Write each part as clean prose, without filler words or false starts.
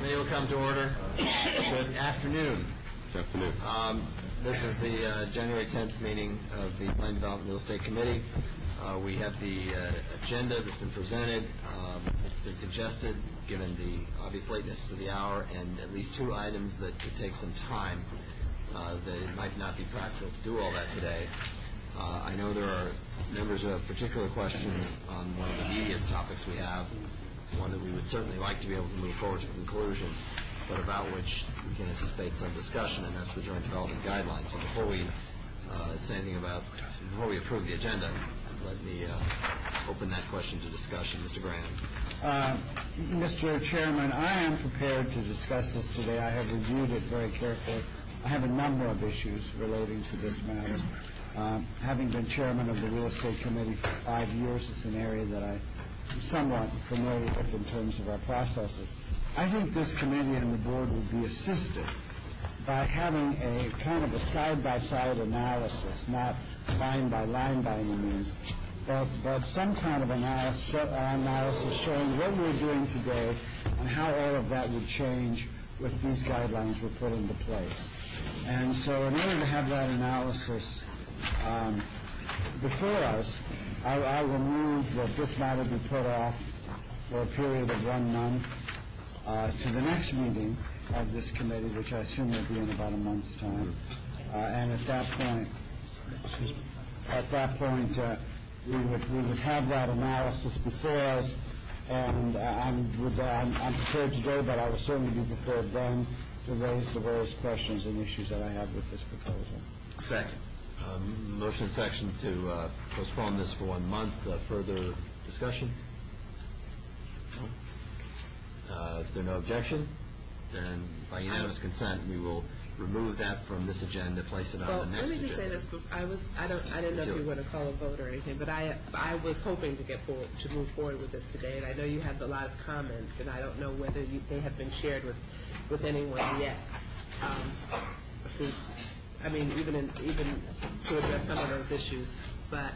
Committee will come to order. Good afternoon. Good afternoon. This is the January 10th meeting of the Planning Development Real Estate Committee. We have the agenda that's been presented. It's been suggested, given the obvious lateness of the hour and at least two items that could take some time, that it might not be practical to do all that today. I know there are members who have particular questions on one of the meatiest topics we have, one that we would certainly like to be able to move forward to a conclusion, but about which we can anticipate some discussion, and that's the joint development guidelines. So before we say anything before we approve the agenda, let me open that question to discussion. Mr. Graham. Mr. Chairman, I am prepared to discuss this today. I have reviewed it very carefully. I have a number of issues relating to this matter. Having been chairman of the Real Estate Committee for 5 years, it's an area that I'm somewhat familiar with in terms of our processes. I think this committee and the board would be assisted by having a kind of a side-by-side analysis, not line-by-line by any means, but some kind of analysis showing what we're doing today and how all of that would change if these guidelines were put into place. And so in order to have that analysis before us, I will move that this matter be put off for a period of 1 month to the next meeting of this committee, which I assume will be in about a month's time. And at that point, we would have that analysis before us, and I'm prepared today, but I will certainly be prepared then to raise the various questions and issues that I have with this proposal. Second. Motion section to postpone this for 1 month. Further discussion? If there are no objection, then by unanimous consent, we will remove that from this agenda, place it on the next agenda. Let me just say this. I didn't know if you were going to call a vote or anything, but I was hoping to move forward with this today, and I know you have a lot of comments, and I don't know whether they have been shared with anyone yet. I mean, even to address some of those issues, but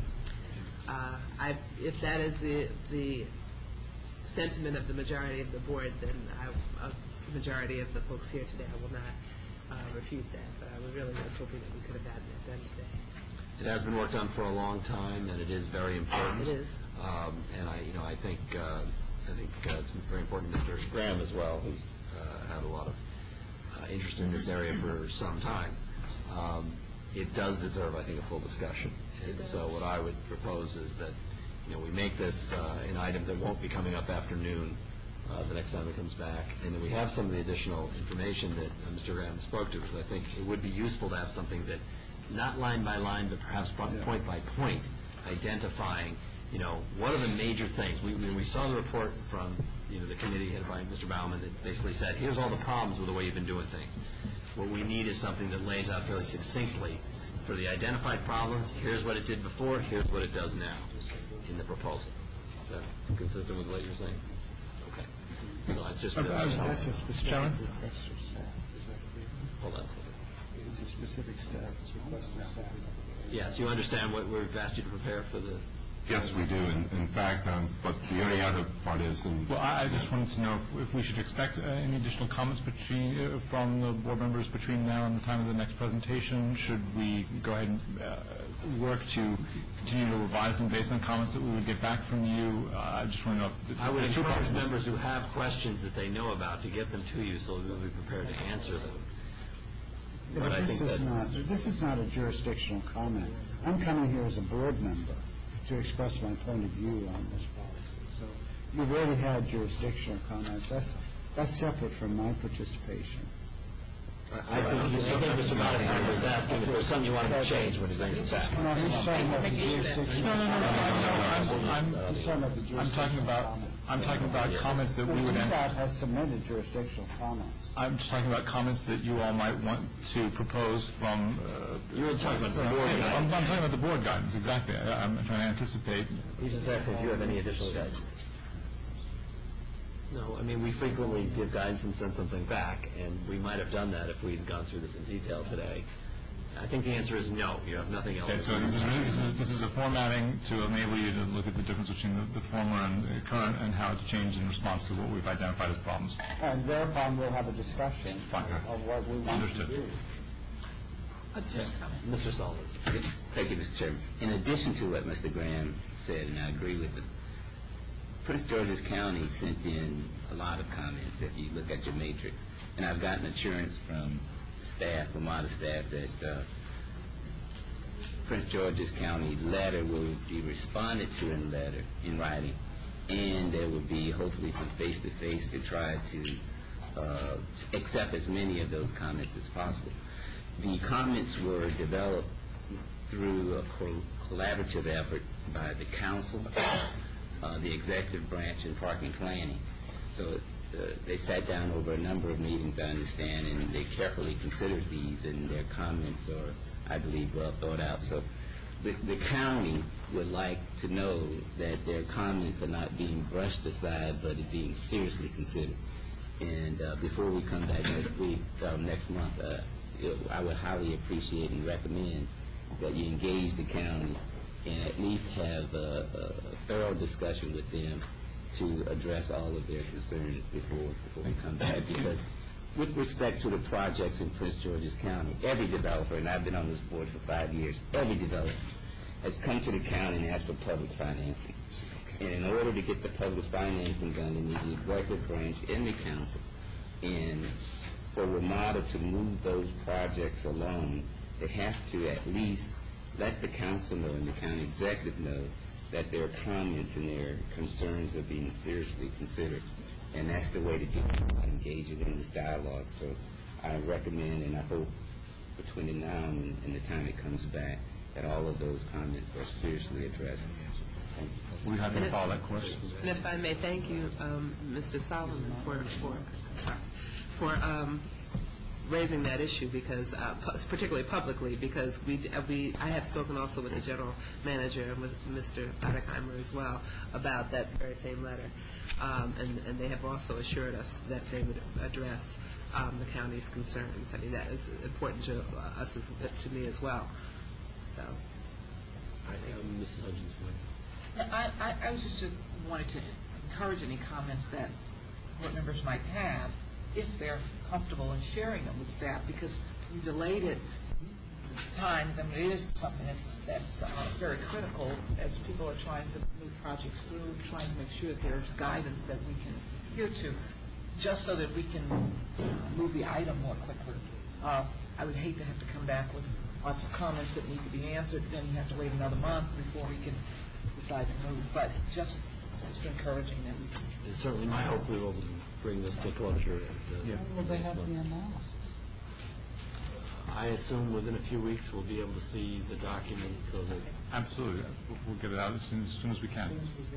if that is the sentiment of the majority of the board, then the majority of the folks here today, I will not refute that. But I really was hoping that we could have gotten it done today. It has been worked on for a long time, and it is very important. It is. And I think it's very important to Mr. Graham as well, who's had a lot of interest in this area for some time. It does deserve, I think, a full discussion. And so what I would propose is that we make this an item that won't be coming up after noon the next time it comes back, and that we have some of the additional information that Mr. Graham spoke to, because I think it would be useful to have something that, not line by line, but perhaps point by point, identifying, what are the major things. We saw the report from the committee headed by Mr. Baumann that basically said, here's all the problems with the way you've been doing things. What we need is something that lays out fairly succinctly for the identified problems. Here's what it did before, here's what it does now in the proposal. Is that consistent with what you're saying? Okay. So it's just that's a specific request for staff. Hold on a second. It's a specific staff request for staff. Yes, you understand what we've asked you to prepare for the... Yes, we do. In fact, but the only other part is... Well, I just wanted to know if we should expect any additional comments from the board members between now and the time of the next presentation. Should we go ahead and work to continue to revise them based on comments that we would get back from you? I just want to know if... I would encourage members who have questions that they know about to get them to you so they'll be prepared to answer them. But this is not a jurisdictional comment. I'm coming here as a board member to express my point of view on this policy. So you've already had jurisdictional comments. That's separate from my participation. I think Mr. Baumann was asking if there's something you wanted to change when he brings it back. No, he's talking about the jurisdiction. I'm talking about comments that we would... PDOT has submitted jurisdictional comments. I'm just talking about comments that you all might want to propose from... You're talking about the board guidance. I'm talking about the board guidance, exactly. I'm trying to anticipate. He's just asking if you have any additional guidance. No, I mean, we frequently give guidance and send something back, and we might have done that if we had gone through this in detail today. I think the answer is no. You have nothing else. Okay, so this is a formatting to enable you to look at the difference between the former and the current and how it's changed in response to what we've identified as problems. And thereupon, we'll have a discussion Fine. of what we want Understood. to do. Mr. Sullivan. Thank you, Mr. Chairman. In addition to what Mr. Graham said, and I agree with it, Prince George's County sent in a lot of comments, if you look at your matrix. And I've gotten assurance from staff, from our staff, that Prince George's County letter will be responded to in writing, and there will be hopefully some face-to-face to try to accept as many of those comments as possible. The comments were developed through a collaborative effort by the council, the executive branch, and parking planning. So they sat down over a number of meetings, I understand, and they carefully considered these, and their comments are, I believe, well thought out. So the county would like to know that their comments are not being brushed aside, but are being seriously considered. And before we come back next month, I would highly appreciate and recommend that you engage the county and at least have a thorough discussion with them to address all of their concerns before we come back. Because with respect to the projects in Prince George's County, every developer, and I've been on this board for 5 years, every developer has come to the county and asked for public financing. And in order to get the public financing done, they need the executive branch and the council. And for WMATA to move those projects along, they have to at least let the council know and the county executive know that their comments and their concerns are being seriously considered. And that's the way to do it, engaging in this dialogue. So I recommend and I hope between now and the time it comes back that all of those comments are seriously addressed. Thank you. We have to follow that question. And if I may thank you, Mr. Solomon, for raising that issue, because particularly publicly, because I have spoken also with the general manager and with Mr. Otterheimer as well about that very same letter, and they have also assured us that they would address the county's concerns. I mean, that is important to us, to me as well. So, Mrs. Hudgens. I was just wanting to encourage any comments that board members might have, if they're comfortable in sharing them with staff, because we delayed it times. I mean, it is something that's very critical as people are trying to move projects through, trying to make sure that there's guidance that we can adhere to, just so that we can move the item more quickly. I would hate to have to come back with lots of comments that need to be answered, then you have to wait another month before we can decide to move. But just encouraging them. It's certainly my hope we will bring this to closure. Will they have the analysis? I assume within a few weeks we'll be able to see the documents so that... Absolutely. We'll get it out as soon as we can.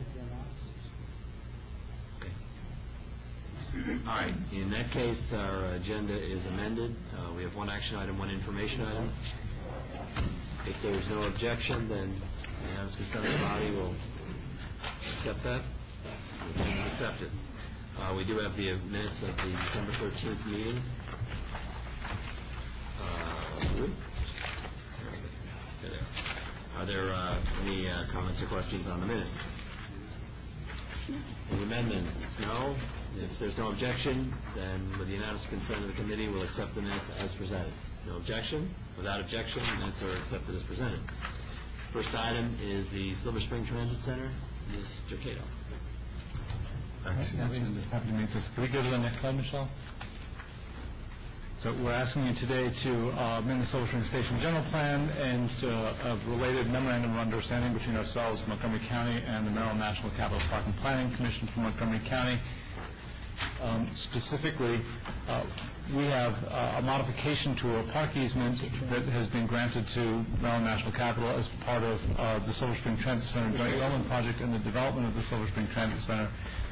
Okay. All right. In that case, our agenda is amended. We have one action item, one information item. If there's no objection, then the unanimous consent of the body will accept that. We can accept it. We do have the minutes of the December 13th meeting. Are there any comments or questions on the minutes? Any amendments? No? If there's no objection, then with the unanimous consent of the committee, we'll accept the minutes as presented. No objection? Without objection, the minutes are accepted as presented. First item is the Silver Spring Transit Center. Mr. Cato. Happy to meet this. Can we go to the next slide, Michelle? So we're asking you today to amend the Silver Spring Station General Plan and a related memorandum of understanding between ourselves, Montgomery County, and the Maryland National Capital Park and Planning Commission for Montgomery County. Specifically, we have a modification to a park easement that has been granted to Maryland National Capital as part of the Silver Spring Transit Center Joint Development Project and the development of the Silver Spring Transit Center.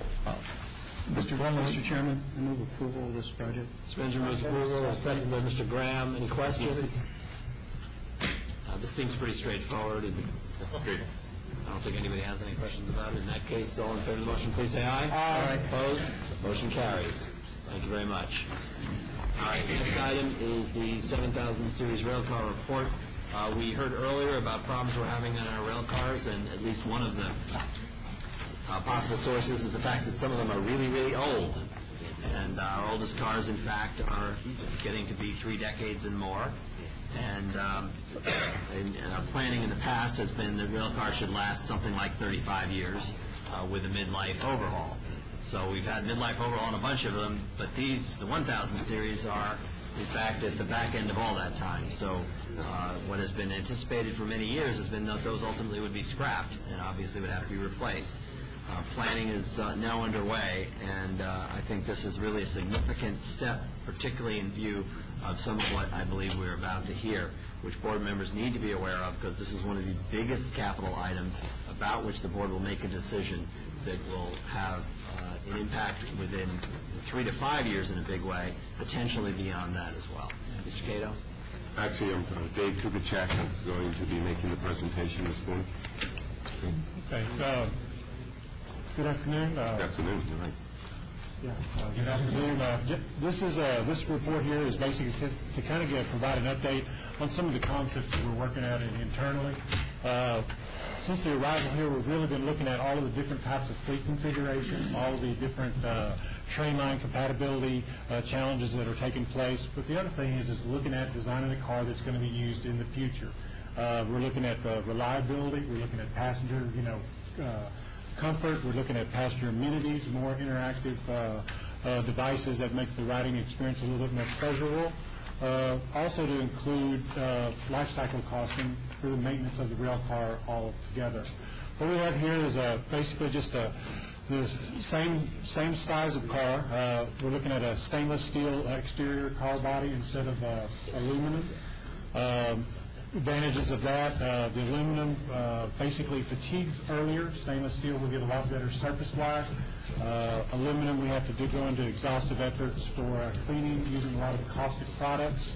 Mr. Chairman, I move approval of this project. Mr. Benjamin moves approval. Second by Mr. Graham. Any questions? This seems pretty straightforward. I don't think anybody has any questions about it. In that case, all in favor of the motion, please say aye. Aye. Opposed? Motion carries. Thank you very much. All right, the next item is the 7000 Series Railcar Report. We heard earlier about problems we're having on our rail cars, and at least one of the possible sources is the fact that some of them are really, really old. And our oldest cars, in fact, are getting to be 3 decades and more. And our planning in the past has been that rail cars should last something like 35 years with a midlife overhaul. So we've had midlife overhaul on a bunch of them, but these, the 1000 series, are in fact at the back end of all that time. So what has been anticipated for many years has been that those ultimately would be scrapped and obviously would have to be replaced. Planning is now underway, and I think this is really a significant step, particularly in view of some of what I believe we're about to hear, which board members need to be aware of, because this is one of the biggest capital items about which the board will make a decision that will have an impact within 3 to 5 years in a big way, potentially beyond that as well. Mr. Cato? Actually, Dave Kukachak is going to be making the presentation this morning. Okay. Good afternoon. Good afternoon. You're right. Good afternoon. This report here is basically to kind of provide an update on some of the concepts that we're working at internally. Since the arrival here, we've really been looking at all of the different types of fleet configurations, all of the different train line compatibility challenges that are taking place. But the other thing is looking at designing a car that's going to be used in the future. We're looking at reliability. We're looking at passenger, comfort. We're looking at passenger amenities, more interactive devices that makes the riding experience a little bit more pleasurable. Also to include life cycle costing for the maintenance of the rail car altogether. What we have here is basically just the same size of car. We're looking at a stainless steel exterior car body instead of aluminum. Advantages of that, the aluminum basically fatigues earlier. Stainless steel will get a lot better surface life. Aluminum, we have to go into exhaustive efforts for cleaning using a lot of caustic products.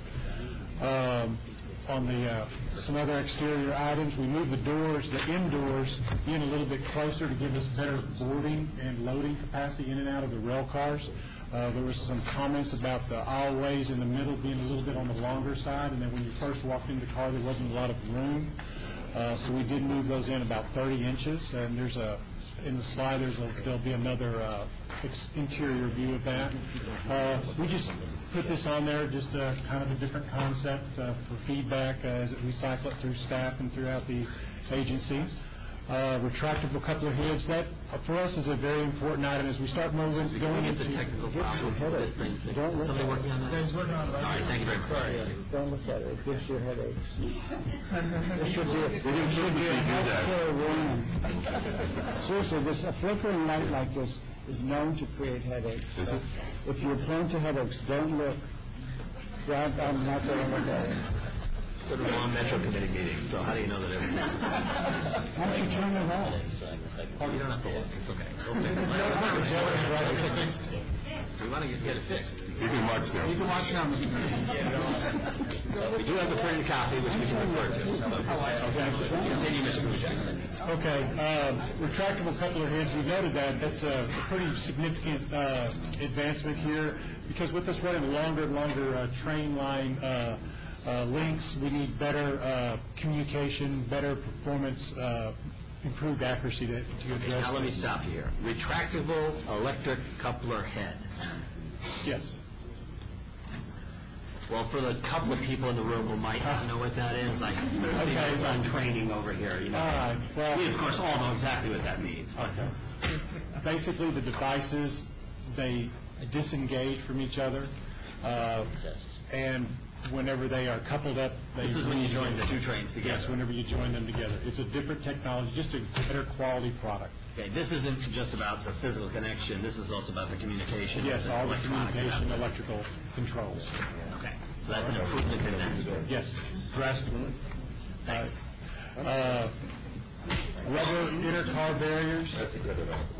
On some other exterior items, we move the doors, the indoors, in a little bit closer to give us better boarding and loading capacity in and out of the rail cars. There was some comments about the aisleways in the middle being a little bit on the longer side, and then when you first walked in the car, there wasn't a lot of room. So we did move those in about 30 inches, and in the slide there'll be another interior view of that. We just put this on there just kind of a different concept for feedback as we cycle it through staff and throughout the agency. Retractable coupler heads, that for us is a very important item as we start moving. Going into the technical problem for this thing. Somebody working on that? He's working on it. All right, thank you very much. Don't look at it. It gives you headaches. This should be a healthcare warning. Seriously, a flickering light like this is known to create headaches. So if you're prone to headaches, don't look. I'm not going to look at it. Sort of long Metro Committee meeting, so how do you know that everything? Why don't you turn it off? Oh, you don't have to look. It's okay. We want to get it fixed. You can watch now. You can watch now, Mr. Mayor. We do have the printed copy, which we can refer to. Continue, Mr. Kuchak. Okay, retractable coupler heads, we noted that. That's a pretty significant advancement here, because with us running longer and longer train line links, we need better communication, better performance, improved accuracy to address. Now let me stop you here. Retractable electric coupler head. Yes. Well, for the couple of people in the room who might not know what that is, like some training over here, All right. Well, we of course all know exactly what that means. Okay. Basically, the devices, they disengage from each other, and whenever they are coupled up, This is when you join the two trains together. Yes, whenever you join them together. It's a different technology, just a better quality product. Okay, this isn't just about the physical connection. This is also about the communication. Yes, all the electronics about communication, that. electrical controls. Okay, so that's an improvement in that. Yes, drastically. Thanks. Rubber inter-car barriers. We're going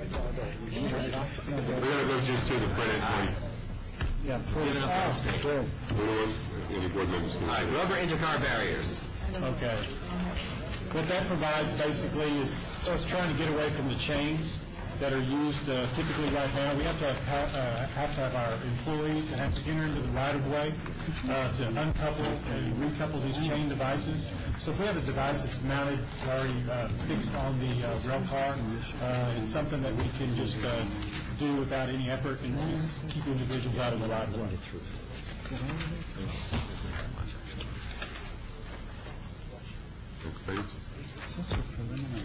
to go just to the printed one. Yeah, Give it up on the screen. good. Any board members can All right, see. rubber intercar barriers. Okay. What that provides basically is us trying to get away from the chains that are used typically right now. We have to have our employees that have to enter into the right-of-way to uncouple and recouple these chain devices. So if we have a device that's mounted, already fixed on the rail car, it's something that we can just do without any effort and keep individuals out of the right-of-way. Such a preliminary.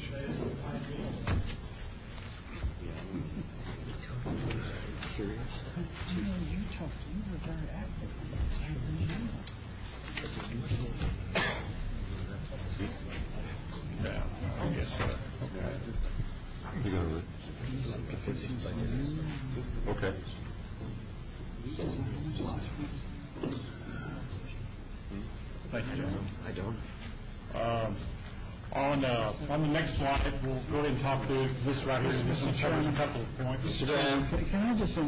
You were very active on this. I remember. Yeah, I guess so. Okay. Thank you, John. I don't. On the next slide, we'll go ahead and talk through this right here. This one covers a couple of points. Can I just,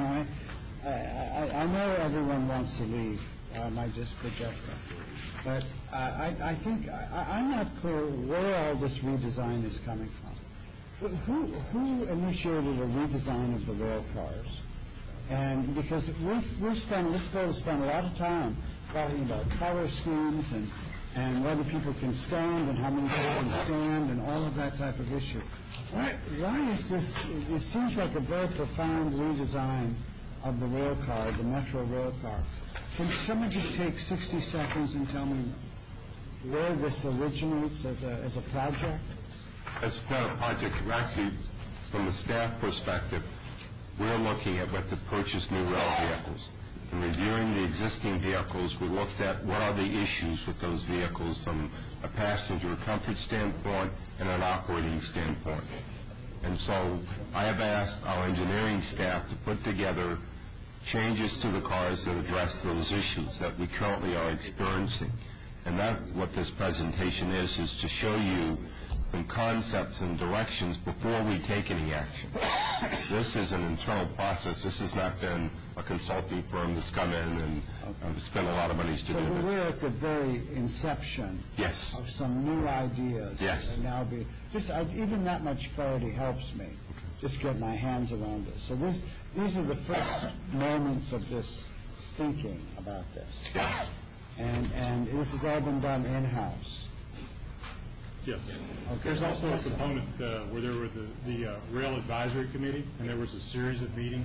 I know everyone wants to leave. I just project that. But I think I'm not clear where all this redesign is coming from. Who initiated a redesign of the rail cars? And because we've spent a lot of time talking about color schemes and whether people can stand and how many people can stand and all of that type of issue. Why is this? It seems like a very profound redesign of the rail car, the Metro rail car. Can someone just take 60 seconds and tell me where this originates as a project? It's not a project. Actually, from the staff perspective, we're looking at what to purchase new rail vehicles. In reviewing the existing vehicles, we looked at what are the issues with those vehicles from a passenger comfort standpoint and an operating standpoint. And so I have asked our engineering staff to put together changes to the cars that address those issues that we currently are experiencing. And that's what this presentation is to show you some concepts and directions before we take any action. This is an internal process. This has not been a consulting firm that's come in and spent a lot of money to do So it. we're at the very inception Yes. of some new ideas. Yes. And now even that much clarity helps me. Just get my hands around this. So these are the first moments of this thinking about this. Yes. And this has all been done in-house. Yes. Okay. There's also a component where there were the Rail Advisory Committee, and there was a series of meetings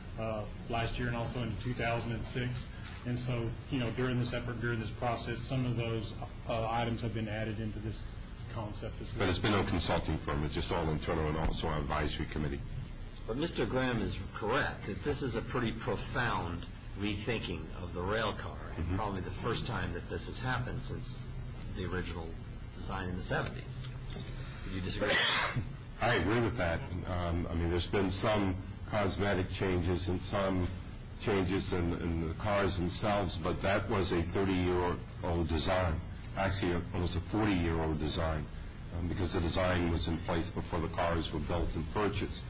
last year and also in 2006. And so, during this effort, during this process, some of those items have been added into this concept as well. But it's been no consulting firm. It's just all internal and also our advisory committee. But Mr. Graham is correct that this is a pretty profound rethinking of the rail car, and probably the first time that this has happened since the original design in the 70s. Would you disagree? I agree with that. There's been some cosmetic changes and some changes in the cars themselves, but that was a 30-year-old design. Actually, almost a 40-year-old design, because the design was in place before the cars were built and purchased.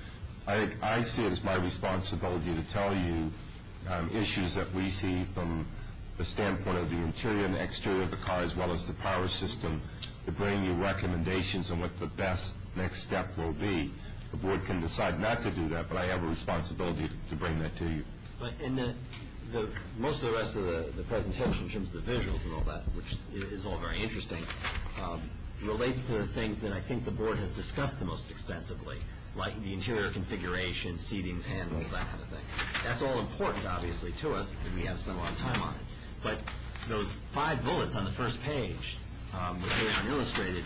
I see it as my responsibility to tell you issues that we see from the standpoint of the interior and exterior of the car, as well as the power system, to bring you recommendations on what the best next step will be. The board can decide not to do that, but I have a responsibility to bring that to you. But in most of the rest of the presentation, in terms of the visuals and all that, which is all very interesting, relates to the things that I think the board has discussed the most extensively, like the interior configuration, seatings, handles, that kind of thing. That's all important, obviously, to us, and we have spent a lot of time on it. But those 5 bullets on the first page, which are illustrated,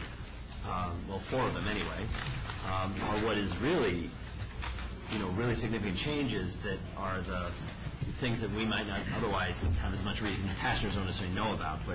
4 of them anyway, are what is really, really significant changes that are the things that we might not otherwise have as much reason, passengers don't necessarily know about, but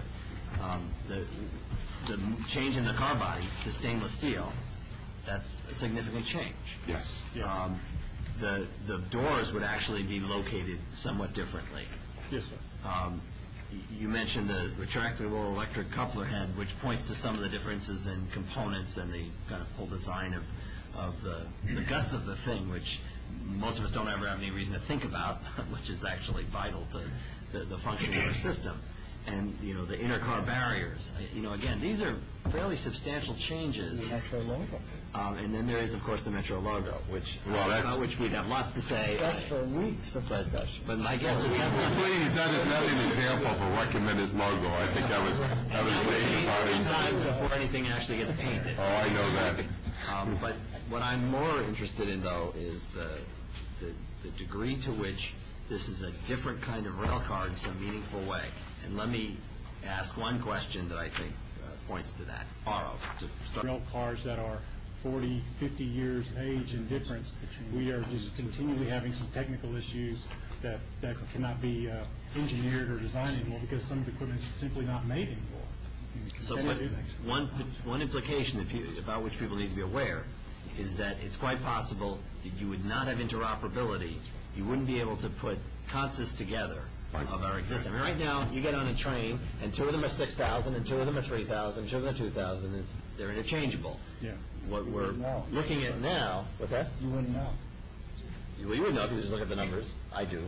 the change in the car body to stainless steel, that's a significant change. Yes. The doors would actually be located somewhat differently. Yes, sir. You mentioned the retractable electric coupler head, which points to some of the differences in components and the kind of full design of the guts of the thing, which most of us don't ever have any reason to think about, which is actually vital to the functioning of our system. and, the inner car barriers. Again, these are fairly substantial changes. Metro logo. And then there is, of course, the Metro logo, about which we'd have lots to say. That's for weeks of discussion. But my guess is Please, that is not an example of a recommended logo. I think that was made times before anything actually gets painted. Oh, I know that. But what I'm more interested in, though, is the degree to which this is a different kind of rail car in some meaningful way. And let me ask one question that I think points to that. Rail cars that are 40, 50 years age and difference, we are just continually having some technical issues that cannot be engineered or designed anymore because some of the equipment is simply not made anymore. So one implication about which people need to be aware is that it's quite possible that you would not have interoperability. You wouldn't be able to put consists together of our existing. I mean, right now, you get on a train, and 2 of them are 6,000, and 2 of them are 3,000, 2 of them are 2,000. They're interchangeable. Yeah. What we're looking at now, what's that? You wouldn't know. Well, you would know if you just look at the numbers. I do.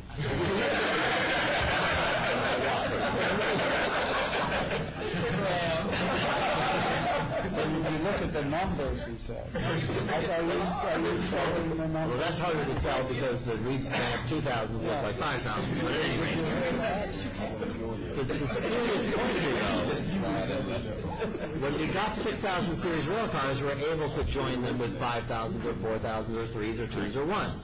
When you look at the numbers, he said. Are you showing the numbers? Well, that's harder to tell because the 2,000s look like 5,000s. But at any rate, the serious question, though, when we got 6,000 series rail cars, we were able to join them with 5,000s or 4,000s or 3s or 2s or 1s.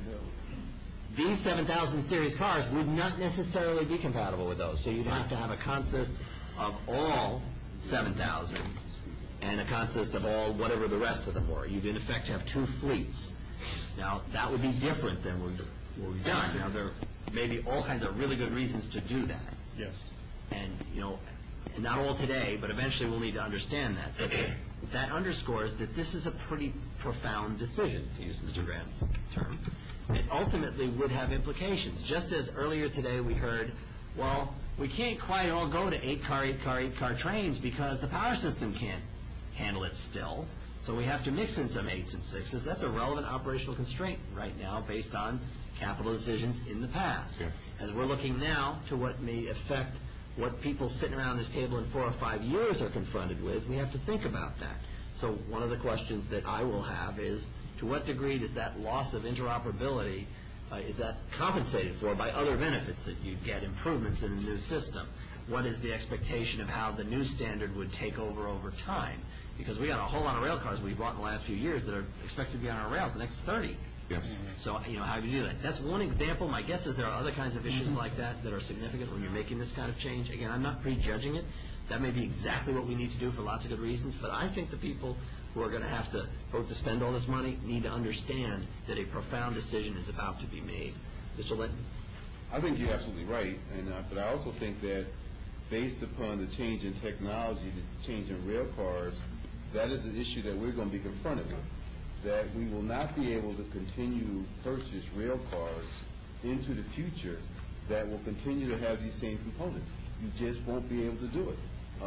These 7,000 series cars would not necessarily be compatible with those. So you'd have to have a consist of all 7,000 and a consist of all whatever the rest of them were. You'd in effect have 2 fleets. Now, that would be different than what we've done. Now, there may be all kinds of really good reasons to do that. Yes. And, not all today, but eventually we'll need to understand that. But that underscores that this is a pretty profound decision, to use Mr. Graham's term. It ultimately would have implications. Just as earlier today we heard, well, we can't quite all go to 8-car trains because the power system can't handle it still. So we have to mix in some 8s and 6s. That's a relevant operational constraint right now based on capital decisions in the past. Yes. As we're looking now to what may affect what people sitting around this table in 4 or 5 years are confronted with, we have to think about that. So one of the questions that I will have is, to what degree does that loss of interoperability, is that compensated for by other benefits that you get, improvements in the new system? What is the expectation of how the new standard would take over time? Because we got a whole lot of rail cars we bought in the last few years that are expected to be on our rails the next 30. Yes. So, how do you do that? That's one example. My guess is there are other kinds of issues like that that are significant when you're making this kind of change. Again, I'm not prejudging it. That may be exactly what we need to do for lots of good reasons, but I think the people who are going to have to vote to spend all this money need to understand that a profound decision is about to be made. Mr. Linton? I think you're absolutely right, but I also think that based upon the change in technology, the change in rail cars, that is an issue that we're going to be confronted with, that we will not be able to continue to purchase rail cars into the future that will continue to have these same components. You just won't be able to do it.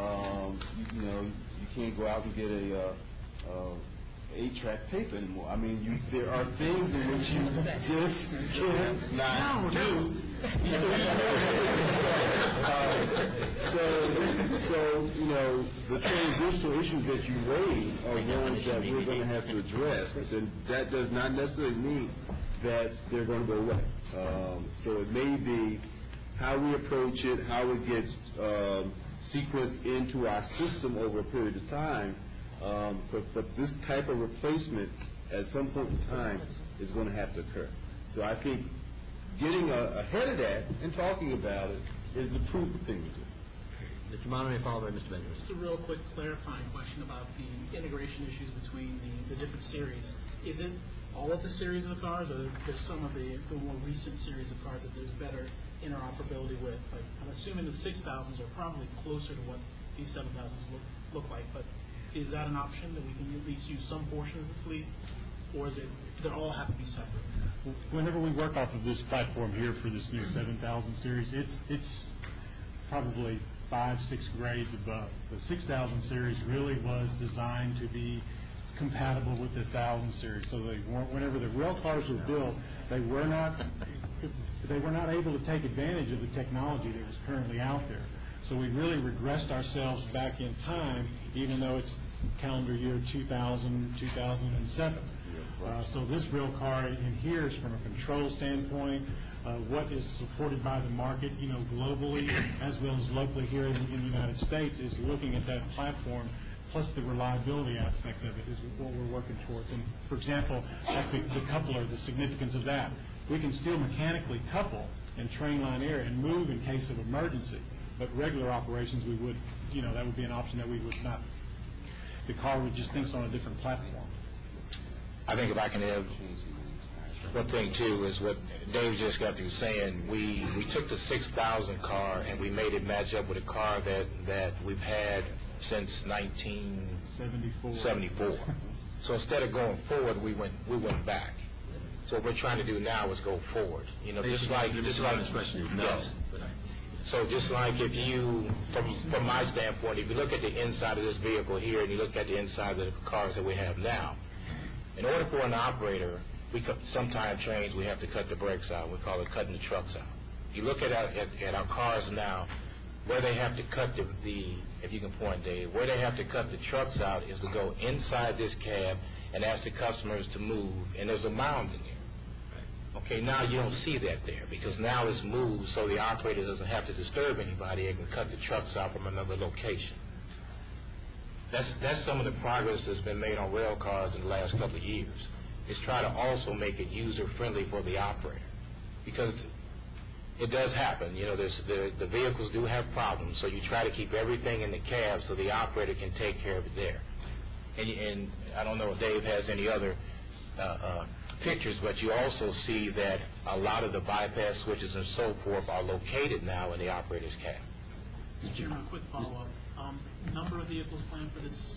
You can't go out and get a 8-track tape anymore. I mean, there are things in which you just cannot do. So the transitional issues that you raise are ones that we're going to have to address, but then that does not necessarily mean that they're going to go away. So it may be how we approach it, how it gets sequenced into our system over a period of time, but this type of replacement at some point in time is going to have to occur. So I think getting ahead of that and talking about it is the prudent thing to do. Mr. Monoray, followed by Mr. Benjamin. Just a real quick clarifying question about the integration issues between the different series. Is it all of the series of the cars, or there's some of the more recent series of cars that there's better interoperability with? Like, I'm assuming the 6,000s are probably closer to what these 7,000s look like, but is that an option that we can at least use some portion of the fleet, or is it they all have to be separate? Whenever we work off of this platform here for this new 7,000 series, it's probably 5-6 grades above. The 6,000 series really was designed to be compatible with the 1,000 series. So they weren't, whenever the rail cars were built, they were not able to take advantage of the technology that was currently out there. So we really regressed ourselves back in time, even though it's calendar year 2000, 2007. So this rail car in here is from a control standpoint, what is supported by the market, globally as well as locally here in the United States, is looking at that platform, plus the reliability aspect of it is what we're working towards. And for example, like the coupler, the significance of that, we can still mechanically couple in train line area and move in case of emergency, but regular operations we would, that would be an option that we would not. The car would just think on a different platform. I think if I can add one thing too is what Dave just got through saying. We took the 6000 car and we made it match up with a car that we've had since 1974. So instead of going forward, we went back. So what we're trying to do now is go forward. Just like question is no. Yes. So just like if you, from my standpoint, if you look at the inside of this vehicle here and you look at the inside of the cars that we have now, in order for an operator, sometimes trains we have to cut the brakes out. We call it cutting the trucks out. You look at our cars now, where they have to cut the if you can point, Dave, where they have to cut the trucks out is to go inside this cab and ask the customers to move, and there's a mound in there. Okay, now you don't see that there because now it's moved so the operator doesn't have to disturb anybody and can cut the trucks out from another location. That's some of the progress that's been made on rail cars in the last couple of years. Is try to also make it user-friendly for the operator because it does happen. The vehicles do have problems, so you try to keep everything in the cab so the operator can take care of it there. And I don't know if Dave has any other pictures, but you also see that a lot of the bypass switches and so forth are located now in the operator's cab. Mr. Chairman, a quick follow-up. Number of vehicles planned for this?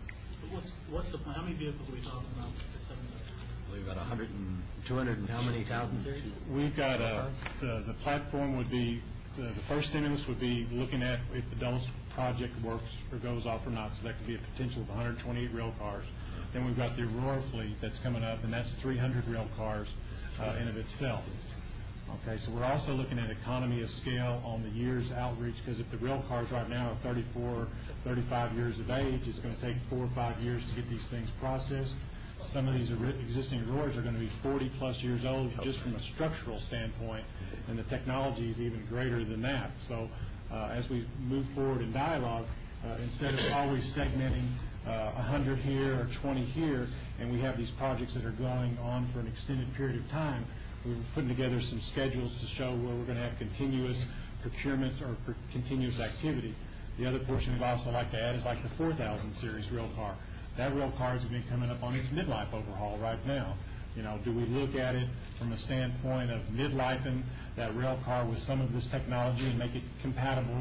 What's the plan? How many vehicles are we talking about for the 7 days? We've got 100 and 200 and how many thousand series? We've got the platform would be, the first stimulus would be looking at if the Dulles project works or goes off or not, so that could be a potential of 128 rail cars. Then we've got the Aurora fleet that's coming up, and that's 300 rail cars in of itself. Okay, so we're also looking at economy of scale on the years outreach, because if the rail cars right now are 34, 35 years of age, it's going to take 4 or 5 years to get these things processed. Some of these existing Auroras are going to be 40-plus years old just from a structural standpoint, and the technology is even greater than that. So as we move forward in dialogue, instead of always segmenting 100 here or 20 here, and we have these projects that are going on for an extended period of time, we're putting together some schedules to show where we're going to have continuous procurement or continuous activity. The other portion we'd also like to add is like the 4000 series rail car. That rail car has been coming up on its midlife overhaul right now. Do we look at it from a standpoint of midlifing that rail car with some of this technology and make it compatible,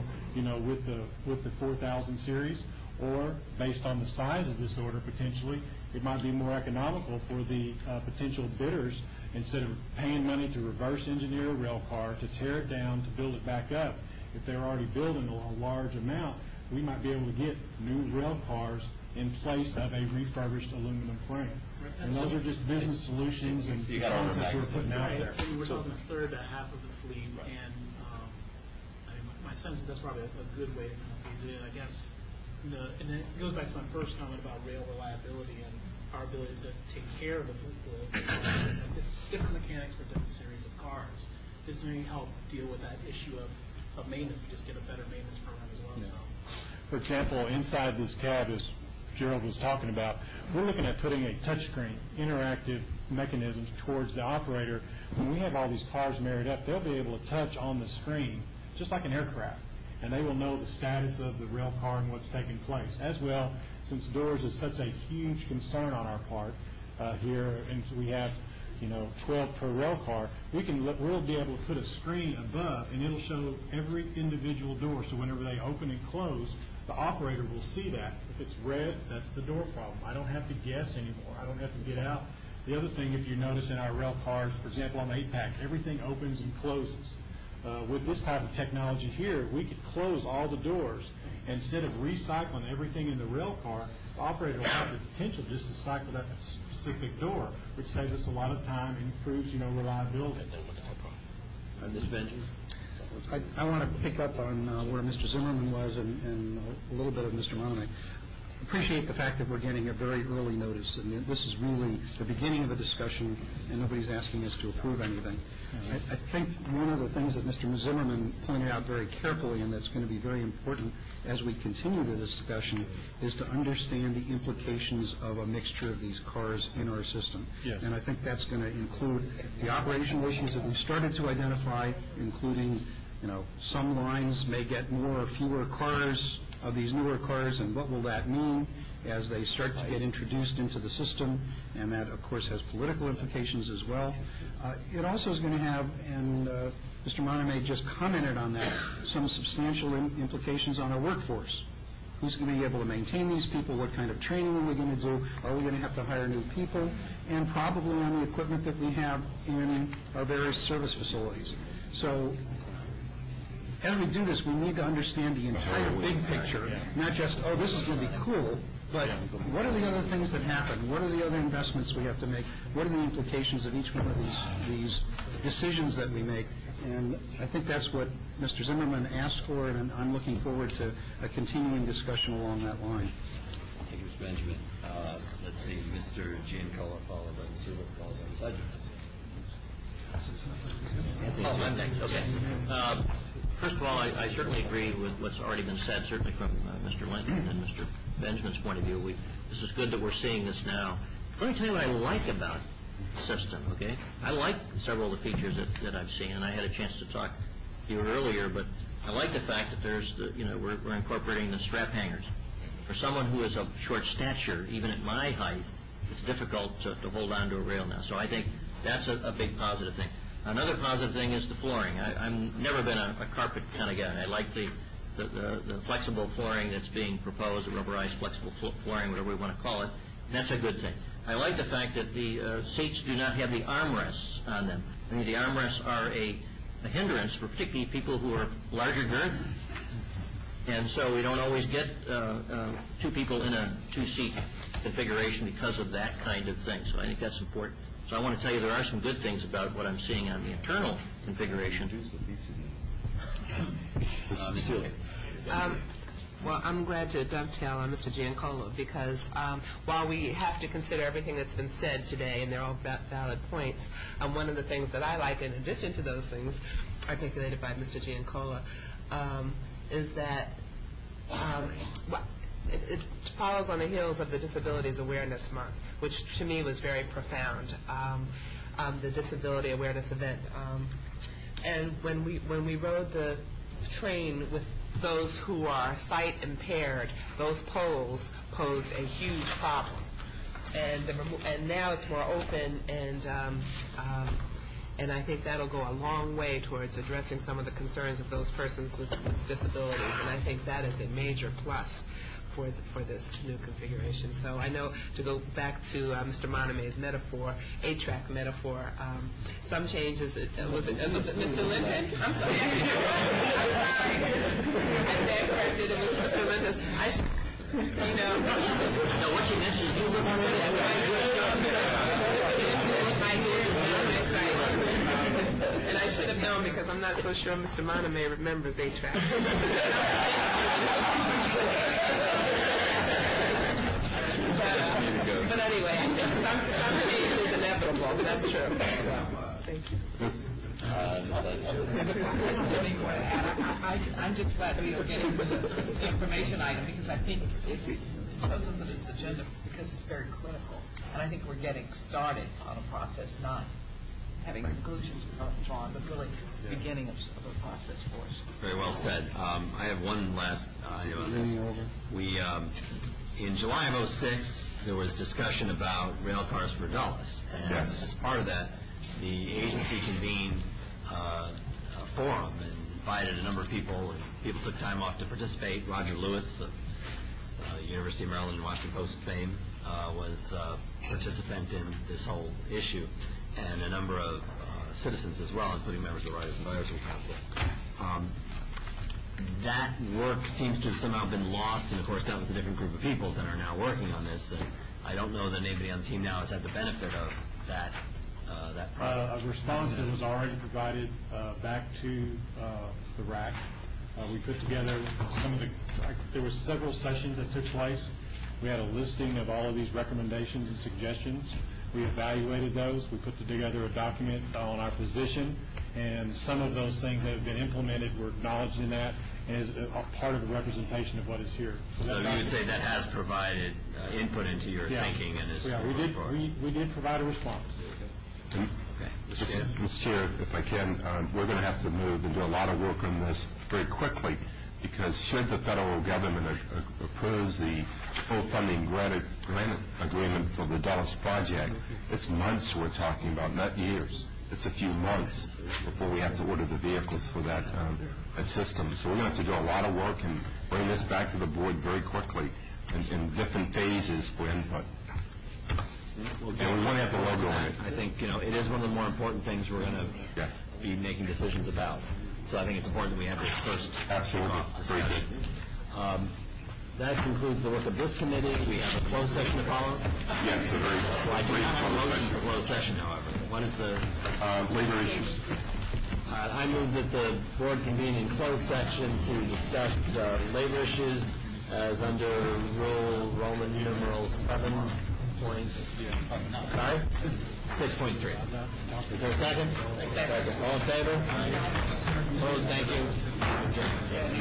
with the 4000 series? Or, based on the size of this order, potentially, it might be more economical for the potential bidders, instead of paying money to reverse engineer a rail car, to tear it down, to build it back up. If they're already building a large amount, we might be able to get new rail cars in place of a refurbished aluminum frame. And those are just business solutions and concepts we're putting out there. We're talking a third to half of the fleet, and my sense is that's probably a good way to kind of phase it in, I guess. And it goes back to my first comment about rail reliability and our ability to take care of the different mechanics for different series of cars. This may help deal with that issue of maintenance. We just get a better maintenance program as well. Yeah. So, for example, inside this cab, as Gerald was talking about, we're looking at putting a touchscreen, interactive mechanisms towards the operator. When we have all these cars married up, they'll be able to touch on the screen, just like an aircraft, and they will know the status of the rail car and what's taking place. As well, since doors is such a huge concern on our part here, and we have 12 per rail car, we'll be able to put a screen above, and it'll show every individual door. So whenever they open and close, the operator will see that. If it's red, that's the door problem. I don't have to guess anymore. I don't have to get out. The other thing, if you notice in our rail cars, for example, on the 8-pack, everything opens and closes. With this type of technology here, we could close all the doors. Instead of recycling everything in the rail car, the operator will have the potential just to cycle that specific door, which saves us a lot of time and improves, reliability. Ms. Benjamin? I want to pick up on where Mr. Zimmerman was and a little bit of Mr. Monomy. Appreciate the fact that we're getting a very early notice, and this is really the beginning of a discussion, and nobody's asking us to approve anything. I think one of the things that Mr. Zimmerman pointed out very carefully, and that's going to be very important as we continue the discussion, is to understand the implications of a mixture of these cars in our system. Yes. And I think that's going to include the operational issues that we've started to identify, including, some lines may get more or fewer cars of these newer cars, and what will that mean as they start to get introduced into the system, and that, of course, has political implications as well. It also is going to have, and Mr. Monomy just commented on that, some substantial implications on our workforce. Who's going to be able to maintain these people? What kind of training are we going to do? Are we going to have to hire new people? And probably on the equipment that we have in our various service facilities. So as we do this, we need to understand the entire big picture, not just, this is going to be cool, but what are the other things that happen? What are the other investments we have to make? What are the implications of each one of these decisions that we make? And I think that's what Mr. Zimmerman asked for, and I'm looking forward to a continuing discussion along that line. Thank you, Mr. Benjamin. Let's see, Mr. Giancola, followed by Mr. Wood, followed by Ms. Hudgens. Okay. First of all, I certainly agree with what's already been said, certainly from Mr. Linton and Mr. Benjamin's point of view. This is good that we're seeing this now. Let me tell you what I like about the system, okay? I like several of the features that I've seen, and I had a chance to talk to you earlier, but I like the fact that we're incorporating the strap hangers. For someone who is of short stature, even at my height, it's difficult to hold on to a rail now. So I think that's a big positive thing. Another positive thing is the flooring. I've never been a carpet kind of guy. I like the flexible flooring that's being proposed, the rubberized flexible flooring, whatever we want to call it. That's a good thing. I like the fact that the seats do not have the armrests on them. I mean, the armrests are a hindrance for particularly people who are larger girth, and so we don't always get two people in a two-seat configuration because of that kind of thing. So I think that's important. So I want to tell you there are some good things about what I'm seeing on the internal configuration. Well, I'm glad to dovetail on Mr. Giancola because while we have to consider everything that's been said today, and they're all valid points, one of the things that I like, in addition to those things articulated by Mr. Giancola, is that it follows on the heels of the Disabilities Awareness Month, which to me was very profound, the Disability Awareness event. And when we rode the train with those who are sight impaired, those poles posed a huge problem. And now it's more open, and I think that'll go a long way towards addressing some of the concerns of those persons with disabilities, and I think that is a major plus for this new configuration. So I know, to go back to Mr. Monomy's metaphor, 8-track metaphor, some changes, was it Mr. Linton? I'm sorry. I stand corrected, it was Mr. Linton. No, what you mentioned, you were and I should have known because I'm not so sure Mr. Monomy remembers 8-track. But anyway, some change is inevitable. That's true. So, thank you. I'm just glad we are getting the information item because I think it's chosen for this agenda because it's very critical. And I think we're getting started on a process, not having conclusions drawn, but really the beginning of a process for us. Very well said. I have one last item on this. In July of 2006, there was discussion about rail cars for Dulles. And as part of that, the agency convened a forum and invited a number of people, and people took time off to participate. Roger Lewis of University of Maryland and Washington Post fame was a participant in this whole issue, and a number of citizens as well, including members of the Writers' Advisory Council. That work seems to have somehow been lost, and of course that was a different group of people that are now working on this. And I don't know that anybody on the team now has had the benefit of that that process? A response that was already provided back to the RAC. We put together there were several sessions that took place. We had a listing of all of these recommendations and suggestions. We evaluated those. We put together a document on our position, and some of those things that have been implemented were acknowledged in that and is a part of the representation of what is here. So you would say that has provided input into your thinking and is... Yeah, we did provide a response. Okay. Mr. Chair, if I can, we're going to have to move and do a lot of work on this very quickly, because should the federal government approve the full funding grant agreement for the Dulles project, it's months we're talking about, not years. It's a few months before we have to order the vehicles for that system. So we're going to have to do a lot of work and bring this back to the board very quickly in different phases for input. And we want to have the logo on it. I think, it is one of the more important things we're going to be making decisions about. So I think it's important that we have this first discussion. That concludes the work of this committee. We have a closed session to follow. Yes, a very I do have a motion for closed session, however. What is the... labor issues. I move that the board convene in closed session to discuss labor issues as under Roman numeral 7. Sorry? 6.3. Is there a second? Second. All in favor? Opposed? Thank you.